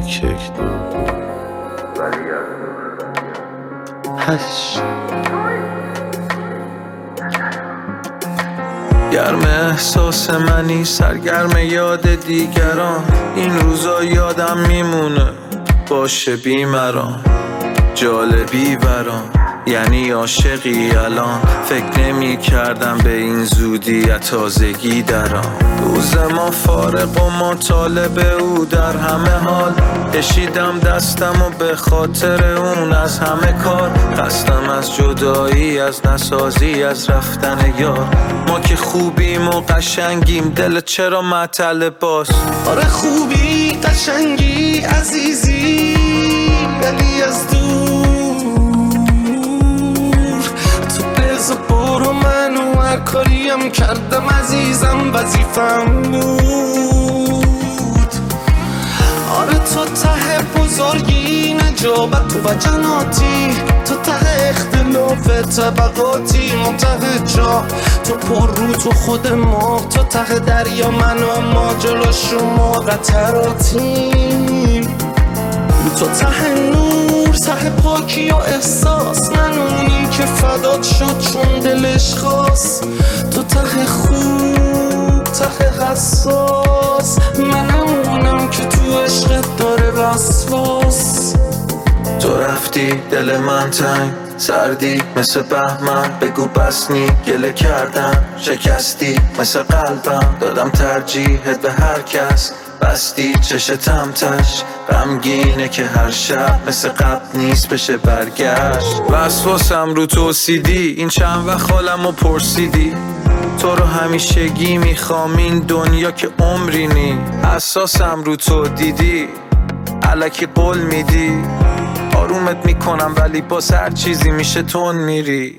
یک دو هشت. گرم احساس منی، سرگرم یاد دیگران. این روزا یادم میمونه باشه بیمران، جالبی برام یعنی عاشقی الان. فکر نمی کردم به این زودی تازگی درام. روز ما فارغ و مطالبه او در همه حال. کشیدم دستم و به خاطر اون از همه کار. خستم از جدایی، از نسازی، از رفتن یار. ما که خوبیم و قشنگیم، دل چرا معطل باز؟ آره خوبی قشنگی عزیزی، ولی از دور تو بزا برو. منو هر کاریم کردم عزیزم وظیفم بود. آره تو ته بزرگی، نجابت و جناتی، تو ته اختلاف طبقاتی، ما ته جا، تو پر رو تو خود ما، تو ته دریا من و ما جلو شما قطراتیم. تو ته نور، ته پاکی و احساس، من اونی که فدات شد چون دلش خواست. تو ته خوب، ته حساس، منم اونم که تو عشقت داره وسواس. تو رفتی دل من تنگ، سردی مثل بهمن. بگو بس نی گله کردم، شکستی مثل قلبم. دادم ترجیحت به هر کس، بستی چشتم تش. غمگینه که هر شب مثل قبل نیست بشه برگشت. وسواسم رو توسیدی، این چند وقت حالمو پرسیدی. تو رو همیشگی میخوام، این دنیا که عمری نی. حساسم رو تو دیدی، الکی قول میدی. آرومت میکنم ولی باز هر چیزی میشه تون میری.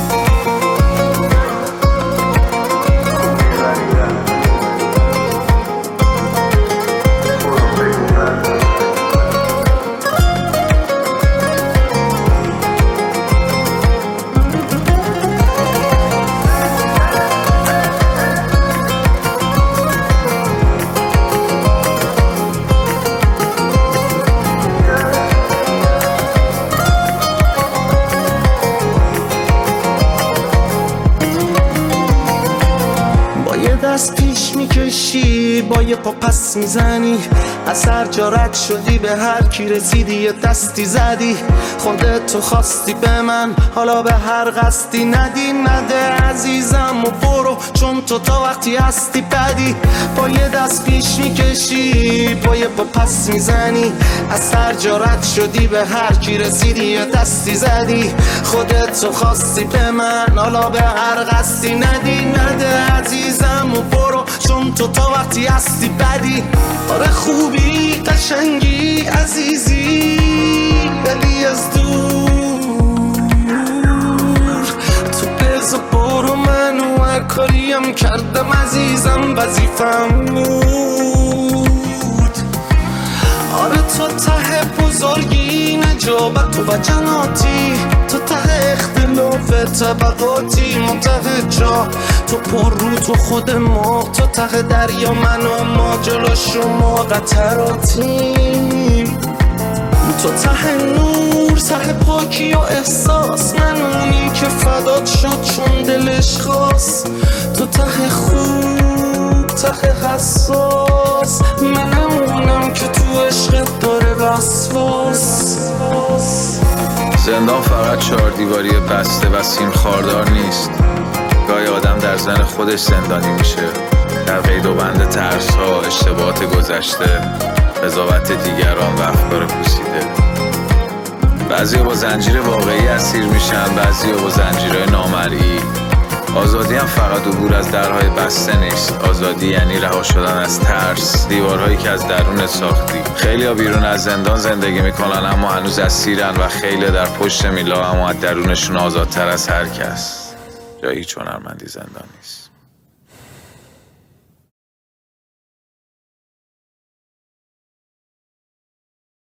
دست پیش میکشی، با یه پا پس میزنی. از هر جا رد شدی به هر کی رسیدی یه دستی زدی. خودت تو خواستی به من، حالا به هر قصدی نده عزیزم و برو، چون تو تا وقتی هستی بدی. با یه دست پیش میکشی، با یه پا پس میزنی. از هر جا رد شدی به هر کی رسیدی یه دستی زدی. خودت تو خواستی به من، حالا به هر قصدی نده عزیزم و برو، چون تو تا وقتی هستی بدی. آره خوبی قشنگی عزیزی، ولی از دور تو بزا برو. منو هر کاریم کردم عزیزم وظیفم بود. آره تو ته بزرگی، نجابت و جناتی، تو ته اختلاف طبقاتی، ما ته جا، تو پر رو تو خود ما، تو ته دریا من و ما جلو شما قطراتیم. تو ته نور، ته پاکی و احساس، من اونی که فدات شد چون دلش خواست. تو ته خوب، ته حساس، منم اونم که تو عشقت داره وسواس. زندان فقط 4 دیواری بسته و سیم خاردار نیست. گاهی آدم در ذهن خودش زندانی میشه، در قید و بند ترس ها، اشتباهات گذشته، قضاوت دیگران و افکار پوسیده. بعضیا با زنجیر واقعی اسیر میشن، بعضیا با زنجیرهای نامرئی. آزادی هم فقط عبور از درهای بسته نیست. آزادی یعنی رها شدن از ترس، دیوارهایی که از درون ساختی. خیلیا بیرون از زندان زندگی میکنن اما هنوز اسیرن، و خیلیا در پشت میلا اما از درونشون آزادتر از هر کس. جایی چون هنرمندی زندان نیست.